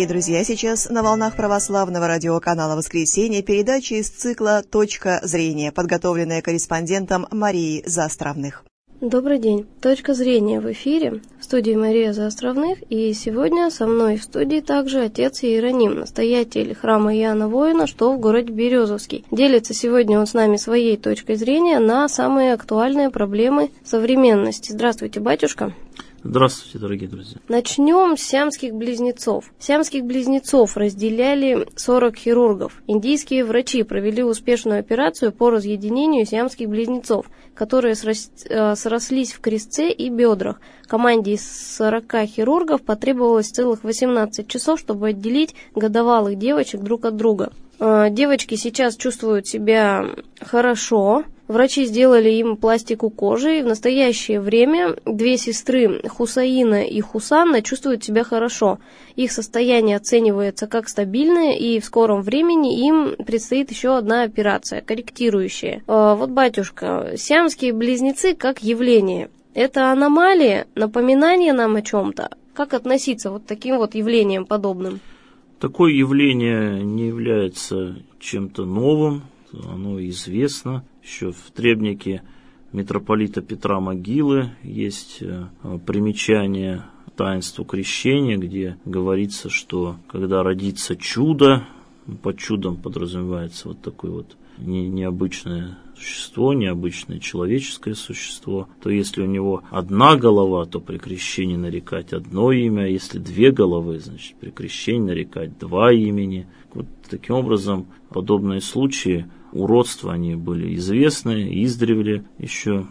дорогие друзья! Сейчас на волнах православного радиоканала «Воскресенье» передача из цикла «Точка зрения», подготовленная корреспондентом Марией Заостровных. Добрый день. «Точка зрения» в эфире. В студии Мария Заостровных. И сегодня со мной в студии также отец Иероним, настоятель храма Иоанна Воина, что в городе Березовский. Делится сегодня он с нами своей точкой зрения на самые актуальные проблемы современности. Здравствуйте, батюшка. Здравствуйте, дорогие друзья. Начнем с сиамских близнецов. Сиамских близнецов разделяли 40 хирургов. Индийские врачи провели успешную операцию по разъединению сиамских близнецов, которые срослись в крестце и бедрах. Команде из 40 хирургов потребовалось целых 18 часов, чтобы отделить годовалых девочек друг от друга. Девочки сейчас чувствуют себя хорошо. Врачи сделали им пластику кожи, и в настоящее время две сестры, Хусаина и Хусанна, чувствуют себя хорошо. Их состояние оценивается как стабильное, и в скором времени им предстоит еще одна операция, корректирующая. Вот, батюшка, сиамские близнецы как явление. Это аномалия, напоминание нам о чем-то? Как относиться вот к таким вот явлениям подобным? Такое явление не является чем-то новым, оно известно. Еще в требнике митрополита Петра Могилы есть примечание таинству крещения, где говорится, что когда родится чудо, под чудом подразумевается вот такое вот необычное существо, необычное человеческое существо, то если у него одна голова, то при крещении нарекать одно имя, а если две головы, значит при крещении нарекать два имени. Вот таким образом подобные случаи уродства, они были известны издревле еще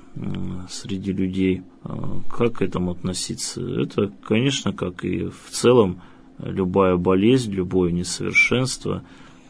среди людей. Как к этому относиться? Это, конечно, как и в целом любая болезнь, любое несовершенство,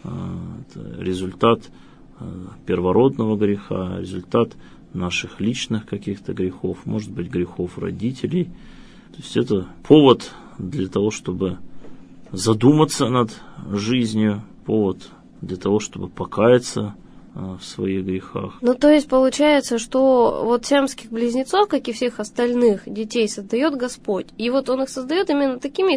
это результат первородного греха, результат наших личных каких-то грехов, может быть, грехов родителей. То есть это повод для того, чтобы задуматься над жизнью, повод для того, чтобы покаяться в своих грехах. Ну, то есть получается, что вот сиамских близнецов, как и всех остальных детей, создает Господь. И вот Он их создает именно такими,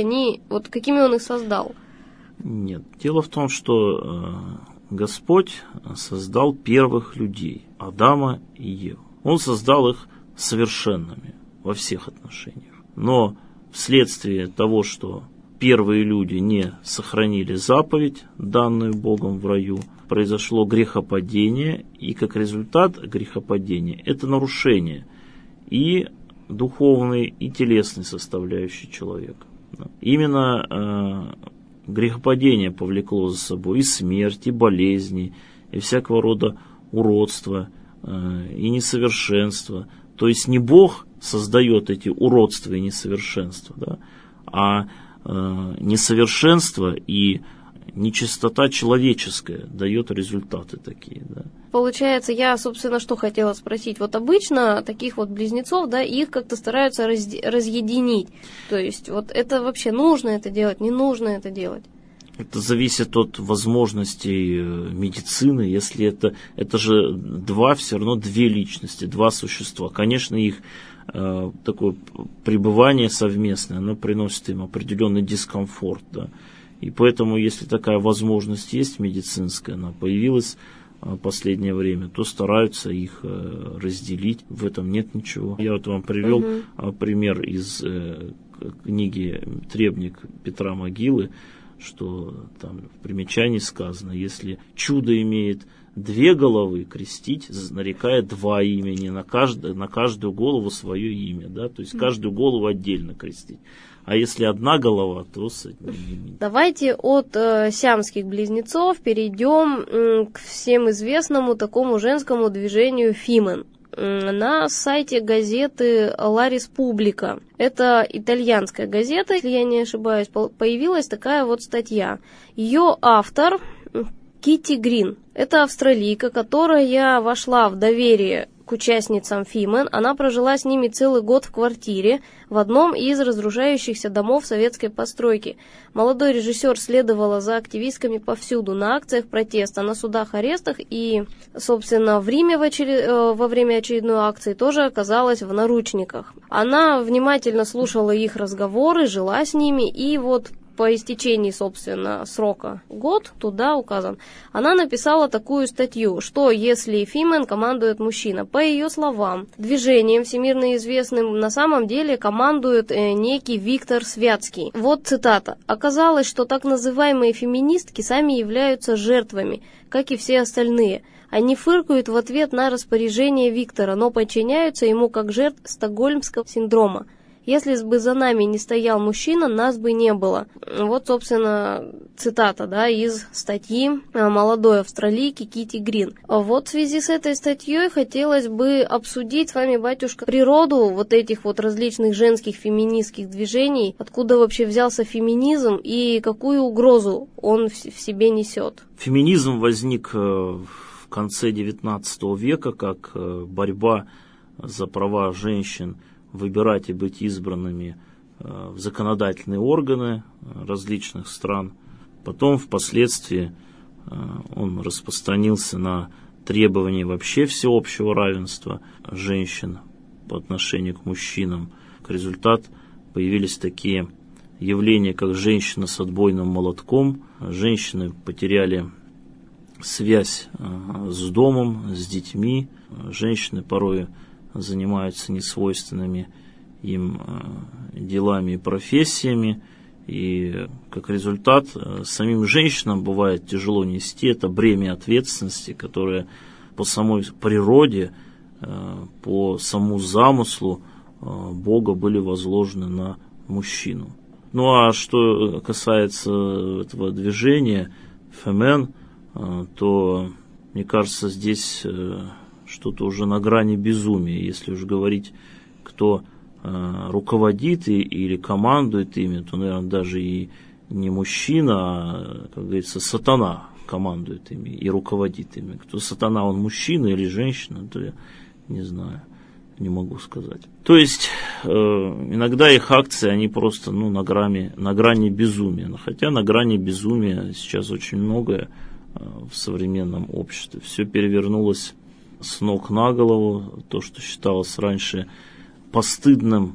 какими Он их создал. Нет. Дело в том, что Господь создал первых людей, Адама и Еву. Он создал их совершенными во всех отношениях. Но вследствие того, что первые люди не сохранили заповедь, данную Богом в раю, произошло грехопадение, и как результат грехопадения это нарушение и духовной, и телесной составляющей человека. Именно грехопадение повлекло за собой и смерть, и болезни, и всякого рода уродства, и несовершенство. То есть не Бог создает эти уродства и несовершенства, да, а несовершенство и нечистота человеческая дает результаты такие, да. Получается, я, собственно, что хотела спросить. Вот обычно таких вот близнецов, да, их как-то стараются разъединить. То есть, вот это вообще нужно это делать, не нужно это делать? Это зависит от возможностей медицины. Если это же все равно две личности, два существа. Конечно, их такое пребывание совместное, оно приносит им определенный дискомфорт, да. И поэтому, если такая возможность есть медицинская, она появилась в последнее время, то стараются их разделить. В этом нет ничего. Я вот вам привел пример из книги «Требник» Петра Могилы, что там в примечании сказано, если чудо имеет две головы, крестить, нарекая два имени, на каждую голову свое имя, да, то есть каждую голову отдельно крестить. А если одна голова, то с одним именем. Давайте от сиамских близнецов перейдем к всем известному такому женскому движению «Фимен». На сайте газеты «Ла Республика», это итальянская газета, если я не ошибаюсь, появилась такая вот статья. Ее автор Китти Грин. Это австралийка, которая вошла в доверие к участницам Фимен. Она прожила с ними целый год в квартире в одном из разрушающихся домов советской постройки. Молодой режиссер следовала за активистками повсюду, на акциях протеста, на судах, арестах и, собственно, в Риме во время очередной акции тоже оказалась в наручниках. Она внимательно слушала их разговоры, жила с ними, и вот по истечении, собственно, срока год, туда указан, она написала такую статью, что если фимен командует мужчина. По ее словам, движением всемирно известным на самом деле командует некий Виктор Святский. Вот цитата. «Оказалось, что так называемые феминистки сами являются жертвами, как и все остальные. Они фыркают в ответ на распоряжение Виктора, но подчиняются ему как жертв стокгольмского синдрома. Если бы за нами не стоял мужчина, нас бы не было». Вот, собственно, цитата, да, из статьи молодой австралийки Кити Грин. Вот в связи с этой статьей хотелось бы обсудить с вами, батюшка, природу вот этих вот различных женских феминистских движений, откуда вообще взялся феминизм и какую угрозу он в себе несет. Феминизм возник в конце XIX века как борьба за права женщин выбирать и быть избранными в законодательные органы различных стран. Потом, впоследствии, он распространился на требования вообще всеобщего равенства женщин по отношению к мужчинам. Как результат, появились такие явления, как женщина с отбойным молотком. Женщины потеряли связь с домом, с детьми. Женщины порой занимаются несвойственными им делами и профессиями. И как результат самим женщинам бывает тяжело нести это бремя ответственности, которое по самой природе, по самому замыслу Бога были возложены на мужчину. Ну а что касается этого движения фемен, то, мне кажется, здесь что-то уже на грани безумия. Если уж говорить, кто руководит или командует ими, то, наверное, даже и не мужчина, а, как говорится, сатана командует ими и руководит ими. Кто сатана, он мужчина или женщина, то я не знаю, не могу сказать. То есть, иногда их акции, они просто на грани безумия. Хотя на грани безумия сейчас очень многое в современном обществе. Все перевернулось с ног на голову. То, что считалось раньше постыдным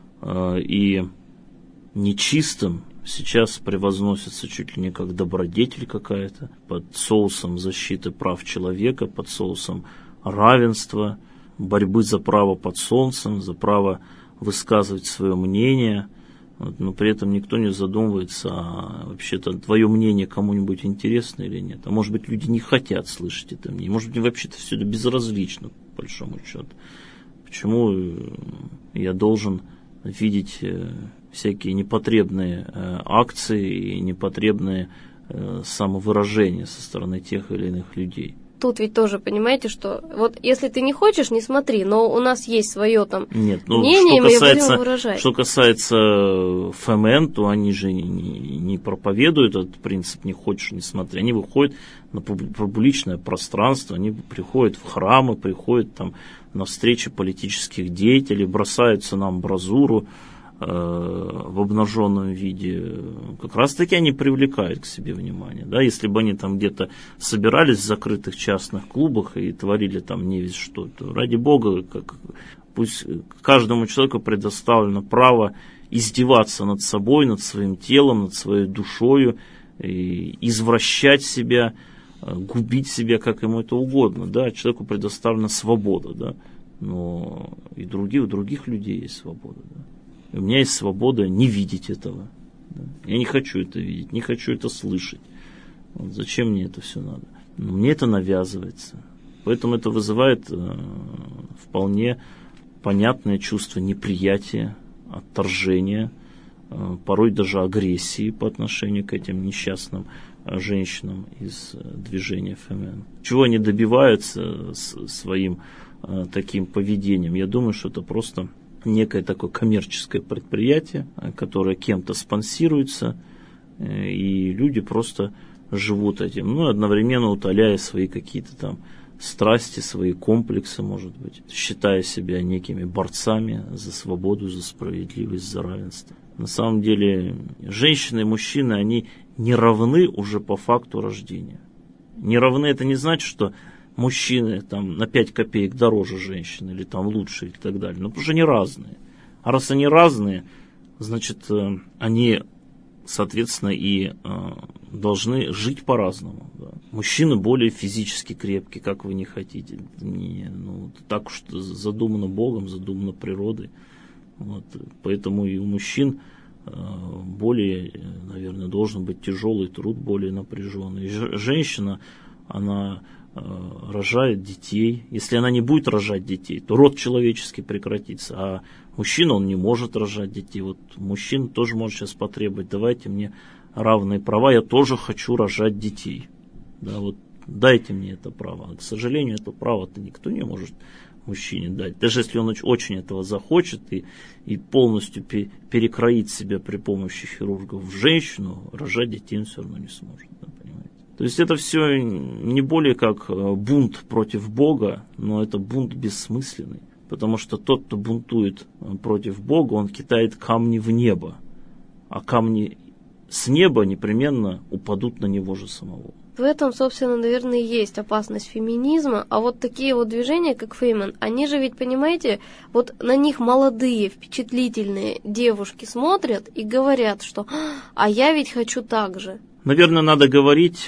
и нечистым, сейчас превозносится чуть ли не как добродетель какая-то, под соусом защиты прав человека, под соусом равенства, борьбы за право под солнцем, за право высказывать свое мнение. Но при этом никто не задумывается, а вообще-то твое мнение кому-нибудь интересно или нет. А может быть, люди не хотят слышать это мнение. Может быть, вообще-то все это безразлично, по большому счету. Почему я должен видеть всякие непотребные акции и непотребные самовыражения со стороны тех или иных людей? Тут ведь тоже, понимаете, что вот если ты не хочешь, не смотри, но у нас есть свое там мнение, мы его будем выражать. Что касается ФМН, то они же не проповедуют этот принцип «не хочешь, не смотри». Они выходят на публичное пространство, они приходят в храмы, приходят там на встречи политических деятелей, бросаются на амбразуру в обнаженном виде. Как раз таки они привлекают к себе внимание. Да? Если бы они там где-то собирались в закрытых частных клубах и творили там не весь что, то ради Бога, пусть каждому человеку предоставлено право издеваться над собой, над своим телом, над своей душою, извращать себя, губить себя, как ему это угодно. Да? Человеку предоставлена свобода. Да? Но и у других людей есть свобода. Да? У меня есть свобода не видеть этого. Да? Я не хочу это видеть, не хочу это слышать. Вот зачем мне это все надо? Но мне это навязывается. Поэтому это вызывает вполне понятное чувство неприятия, отторжения, порой даже агрессии по отношению к этим несчастным женщинам из движения ФМН. Чего они добиваются своим таким поведением? Я думаю, что это просто некое такое коммерческое предприятие, которое кем-то спонсируется, и люди просто живут этим, одновременно утоляя свои какие-то там страсти, свои комплексы, может быть, считая себя некими борцами за свободу, за справедливость, за равенство. На самом деле, женщины и мужчины, они не равны уже по факту рождения. Не равны, это не значит, что мужчины там на 5 копеек дороже женщин, или там лучше, и так далее. Но потому что они разные. А раз они разные, значит, они соответственно, и должны жить по-разному. Да. Мужчины более физически крепкие, как вы не хотите. Так уж задумано Богом, задумано природой. Вот. Поэтому и у мужчин более, наверное, должен быть тяжелый труд, более напряженный. Женщина, она рожает детей. Если она не будет рожать детей, то род человеческий прекратится. А мужчина, он не может рожать детей. Вот мужчина тоже может сейчас потребовать: давайте мне равные права, я тоже хочу рожать детей. Да, вот дайте мне это право. К сожалению, это право-то никто не может мужчине дать. Даже если он очень этого захочет и полностью перекроит себя при помощи хирургов в женщину, рожать детей он все равно не сможет. Да, понимаете? То есть это все не более как бунт против Бога, но это бунт бессмысленный. Потому что тот, кто бунтует против Бога, он кидает камни в небо. А камни с неба непременно упадут на него же самого. В этом, собственно, наверное, и есть опасность феминизма. А вот такие вот движения, как Фейман, они же ведь, понимаете, вот на них молодые, впечатлительные девушки смотрят и говорят, что «а я ведь хочу так же». Наверное, надо говорить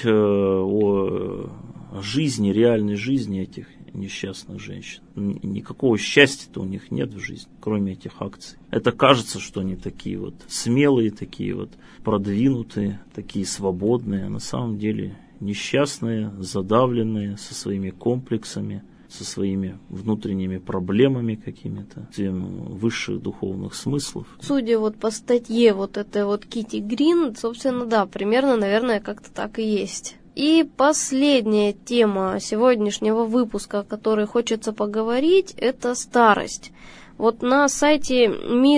о жизни, реальной жизни этих несчастных женщин. Никакого счастья-то у них нет в жизни, кроме этих акций. Это кажется, что они такие вот смелые, такие вот продвинутые, такие свободные, а на самом деле несчастные, задавленные, со своими комплексами, со своими внутренними проблемами какими-то, высших духовных смыслов. Судя вот по статье вот этой вот Кити Грин, собственно, да, примерно, наверное, как-то так и есть. И последняя тема сегодняшнего выпуска, о которой хочется поговорить, это старость. Вот на сайте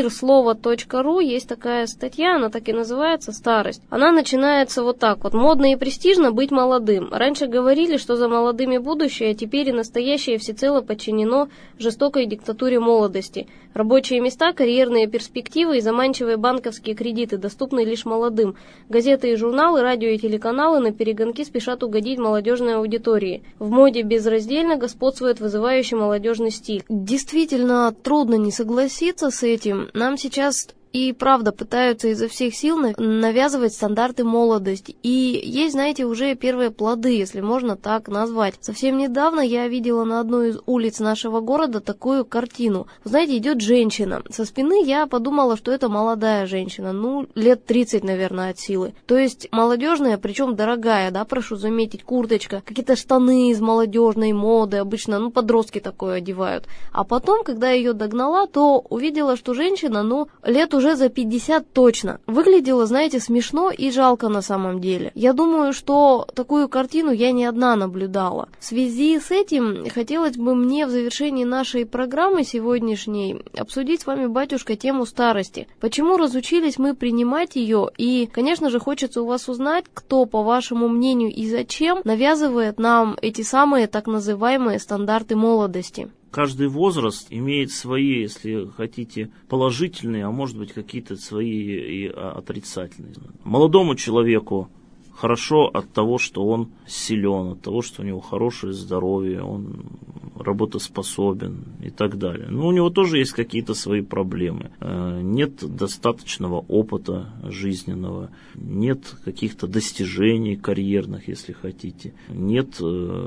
мирслова.ру есть такая статья, она так и называется «Старость». Она начинается вот так вот: «Модно и престижно быть молодым. Раньше говорили, что за молодыми будущее, а теперь и настоящее всецело подчинено жестокой диктатуре молодости. Рабочие места, карьерные перспективы и заманчивые банковские кредиты доступны лишь молодым. Газеты и журналы, радио и телеканалы на перегонки спешат угодить молодежной аудитории. В моде безраздельно господствует вызывающий молодежный стиль». Действительно, трудно не согласиться с этим. Нам сейчас и правда пытаются изо всех сил навязывать стандарты молодости. И есть, знаете, уже первые плоды, если можно так назвать. Совсем недавно я видела на одной из улиц нашего города такую картину. Вы знаете, идет женщина. Со спины я подумала, что это молодая женщина. Лет 30, наверное, от силы. То есть молодежная, причем дорогая, да, прошу заметить, курточка, какие-то штаны из молодежной моды. Обычно, подростки такое одевают. А потом, когда я ее догнала, то увидела, что женщина, лет уже за 50 точно. Выглядела, знаете, смешно и жалко на самом деле. Я думаю, что такую картину я не одна наблюдала. В связи с этим хотелось бы мне в завершении нашей программы сегодняшней обсудить с вами, батюшка, тему старости. Почему разучились мы принимать ее? И, конечно же, хочется у вас узнать, кто, по вашему мнению, и зачем навязывает нам эти самые так называемые стандарты молодости. Каждый возраст имеет свои, если хотите, положительные, а может быть какие-то свои и отрицательные. Молодому человеку хорошо от того, что он силен, от того, что у него хорошее здоровье, он работоспособен и так далее. Но у него тоже есть какие-то свои проблемы. Нет достаточного опыта жизненного, нет каких-то достижений карьерных, если хотите. Нет,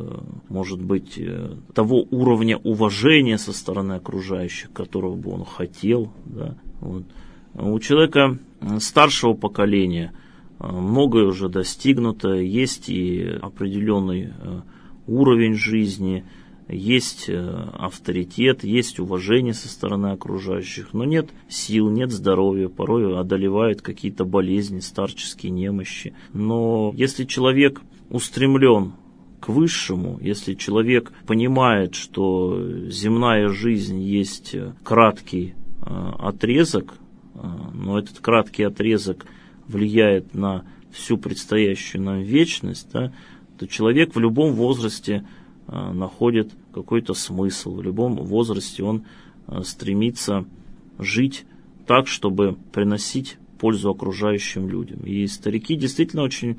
может быть, того уровня уважения со стороны окружающих, которого бы он хотел. Да? Вот. У человека старшего поколения многое уже достигнуто, есть и определенный уровень жизни, есть авторитет, есть уважение со стороны окружающих, но нет сил, нет здоровья, порой одолевают какие-то болезни, старческие немощи. Но если человек устремлен к высшему, если человек понимает, что земная жизнь есть краткий отрезок, но этот краткий отрезок влияет на всю предстоящую нам вечность, да, то человек в любом возрасте находит какой-то смысл, в любом возрасте он стремится жить так, чтобы приносить пользу окружающим людям. И старики действительно очень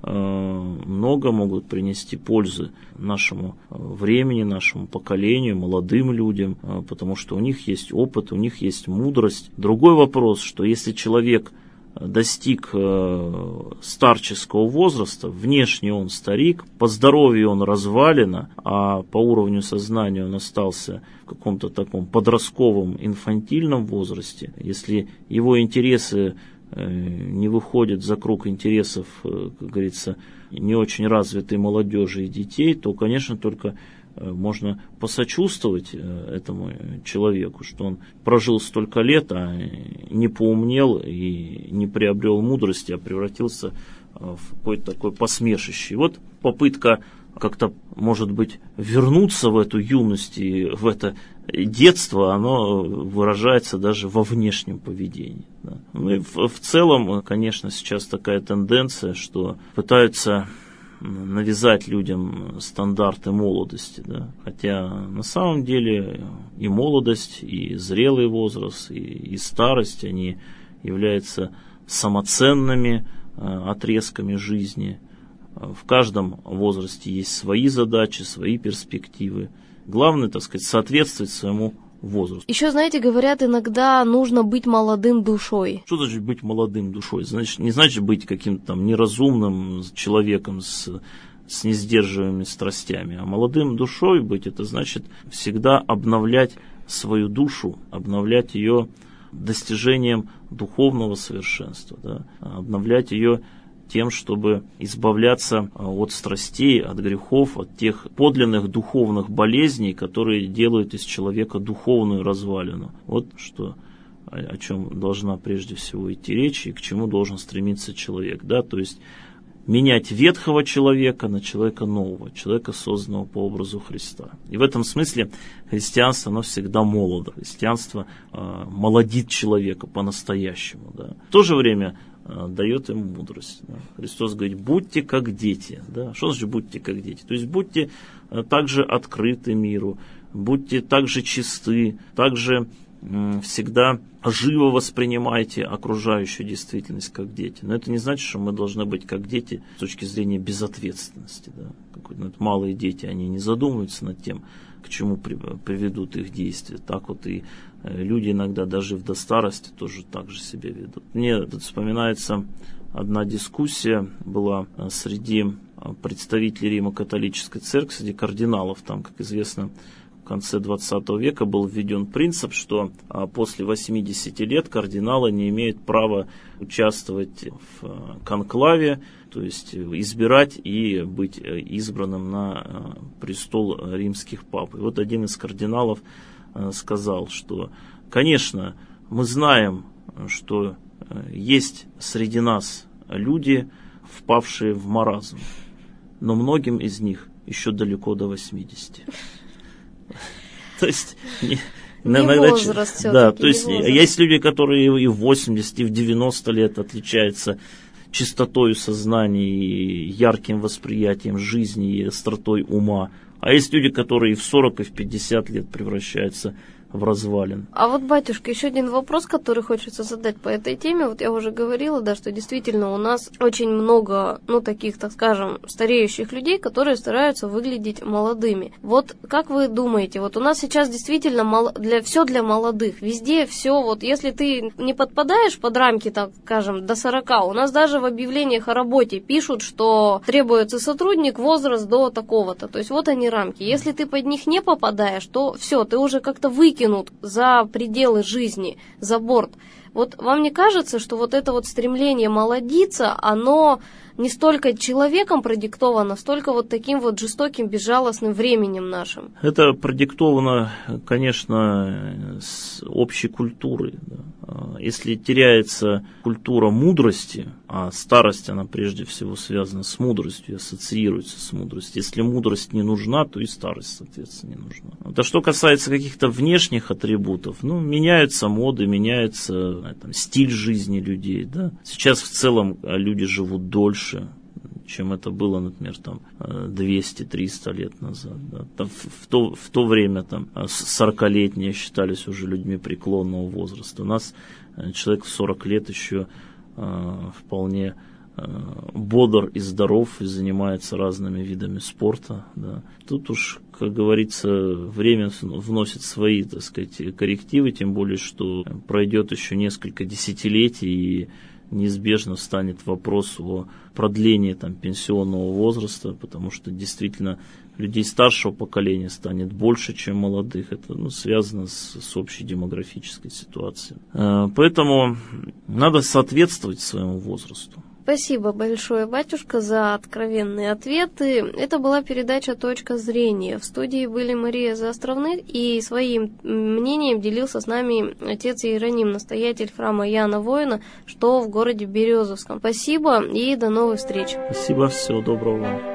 много могут принести пользы нашему времени, нашему поколению, молодым людям, потому что у них есть опыт, у них есть мудрость. Другой вопрос, что если человек достиг старческого возраста, внешне он старик, по здоровью он развалина, а по уровню сознания он остался в каком-то таком подростковом, инфантильном возрасте, если его интересы не выходят за круг интересов, как говорится, не очень развитой молодежи и детей, то, конечно, только можно посочувствовать этому человеку, что он прожил столько лет, а не поумнел и не приобрел мудрости, а превратился в какое-то такое посмешище. И вот попытка как-то, может быть, вернуться в эту юность и в это детство, оно выражается даже во внешнем поведении. Да. Ну и в целом, конечно, сейчас такая тенденция, что пытаются навязать людям стандарты молодости, да. Хотя на самом деле и молодость, и зрелый возраст, и старость, они являются самоценными отрезками жизни. В каждом возрасте есть свои задачи, свои перспективы. Главное, так сказать, соответствовать своему возрасту. Еще, знаете, говорят, иногда нужно быть молодым душой. Что значит быть молодым душой? Значит, не значит быть каким-то там неразумным человеком с несдерживаемыми страстями. А молодым душой быть, это значит всегда обновлять свою душу, обновлять ее достижением духовного совершенства, да? Обновлять ее тем, чтобы избавляться от страстей, от грехов, от тех подлинных духовных болезней, которые делают из человека духовную развалину. Вот что, о чем должна прежде всего идти речь и к чему должен стремиться человек. Да? То есть менять ветхого человека на человека нового, человека, созданного по образу Христа. И в этом смысле христианство, оно всегда молодо. Христианство молодит человека по-настоящему. Да? В то же время дает ему мудрость. Да. Христос говорит, будьте как дети. Да. Что значит будьте как дети? То есть будьте также открыты миру, будьте также чисты, также всегда живо воспринимайте окружающую действительность как дети. Но это не значит, что мы должны быть как дети с точки зрения безответственности. Да. Малые дети, они не задумываются над тем, к чему приведут их действия. Так вот и люди иногда даже до старости тоже так же себя ведут. Мне тут вспоминается одна дискуссия была среди представителей Римо-католической церкви, среди кардиналов. Там, как известно, в конце 20 века был введен принцип, что после 80 лет кардиналы не имеют права участвовать в конклаве, то есть избирать и быть избранным на престол римских пап. И вот один из кардиналов сказал, что, конечно, мы знаем, что есть среди нас люди, впавшие в маразм, но многим из них еще далеко до 80. То есть возраст все-таки. Да, то есть есть люди, которые и в 80, и в 90 лет отличаются чистотой сознания, и ярким восприятием жизни, и остротой ума. А есть люди, которые и в 40, и в 50 лет превращаются в развалин. А вот, батюшка, еще один вопрос, который хочется задать по этой теме. Вот я уже говорила, да, что действительно у нас очень много, таких, так скажем, стареющих людей, которые стараются выглядеть молодыми. Вот как вы думаете, вот у нас сейчас действительно все для молодых, везде все, вот если ты не подпадаешь под рамки, так скажем, до 40, у нас даже в объявлениях о работе пишут, что требуется сотрудник, возраст до такого-то. То есть вот они рамки. Если ты под них не попадаешь, то все, ты уже как-то выкинут за пределы жизни, за борт. Вот вам не кажется, что вот это вот стремление молодиться, оно не столько человеком продиктовано, столько вот таким вот жестоким, безжалостным временем нашим? Это продиктовано, конечно, с общей культурой. Да. Если теряется культура мудрости, а старость, она прежде всего связана с мудростью, ассоциируется с мудростью. Если мудрость не нужна, то и старость, соответственно, не нужна. А что касается каких-то внешних атрибутов, меняются моды, меняется стиль жизни людей. Да. Сейчас в целом люди живут дольше, чем это было, например, 200-300 лет назад. Да. В то время 40-летние считались уже людьми преклонного возраста. У нас человек в 40 лет еще вполне бодр и здоров и занимается разными видами спорта. Да. Тут уж, как говорится, время вносит свои, так сказать, коррективы, тем более, что пройдет еще несколько десятилетий, и неизбежно встанет вопрос о продлении пенсионного возраста, потому что действительно людей старшего поколения станет больше, чем молодых. Это связано с общей демографической ситуацией. Поэтому надо соответствовать своему возрасту. Спасибо большое, батюшка, за откровенные ответы. Это была передача «Точка зрения». В студии были Мария Заостровных, и своим мнением делился с нами отец Иероним, настоятель храма Иоанна Воина, что в городе Березовском. Спасибо и до новых встреч. Спасибо, всего доброго вам.